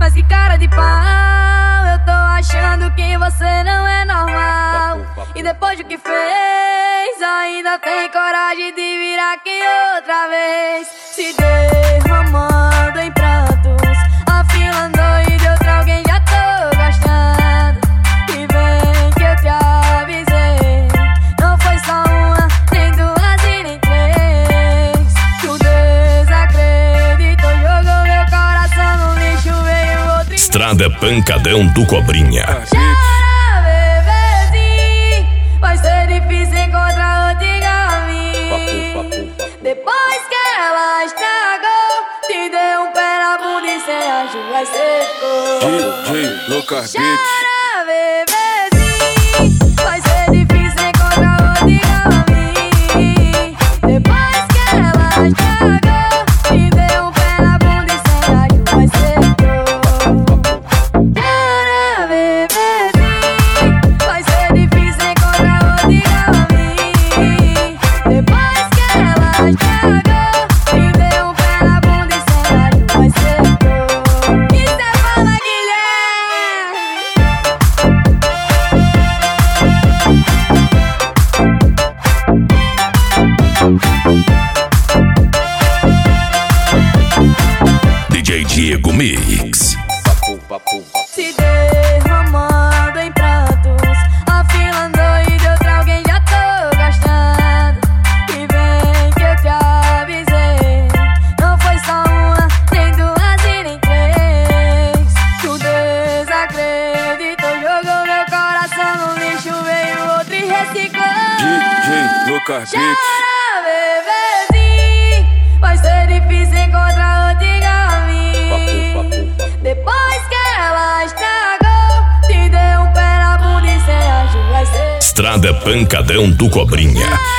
Mas que cara de pau, eu tô achando que você não é normal. E depois do que fez, ainda tem coragem de vir aqui outra vez. Se derramando em prantos, afilando e de outra alguém já tô gostando. E vem que eu te avisei, não foi só uma, nem duas e nem três. Tu desacreditou, jogou meu coração no lixo, veio outro. Estrada Pancadão do Cobrinha. Chora, bebezinho, vai ser difícil encontrar outro igual a mim. Depois que ela estragou, te deu um pé na bunda e sem ajuda vai ser cor. DJ Lucas Beats. Chora, bebezinho, vai ser difícil encontrar outro igual a mim. Depois que ela estragou, te deu um pé na bunda e sem ajuda vai ser cor. Chora, bebezinho, vai ser difícil encontrar outro igual a mim. Depois que ela estragou, te deu um pé na bunda e sem ajuda vai ser cor. Isso é fala, Guilherme. DJ Diego Mix. Se derramando em prantos, afilando e de outra alguém já tô gostando. E vem que eu te avisei, não foi só uma, nem duas e nem três. Tu desacreditou, jogou meu coração no lixo, veio outro e reciclou. DJ Lucas Beats. Chora, bebezinho, vai ser difícil encontrar outro igual a mim. Depois que ela estragou, te deu um pé na bunda e sem ajuda vai ser. Estrada Pancadão do Cobrinha.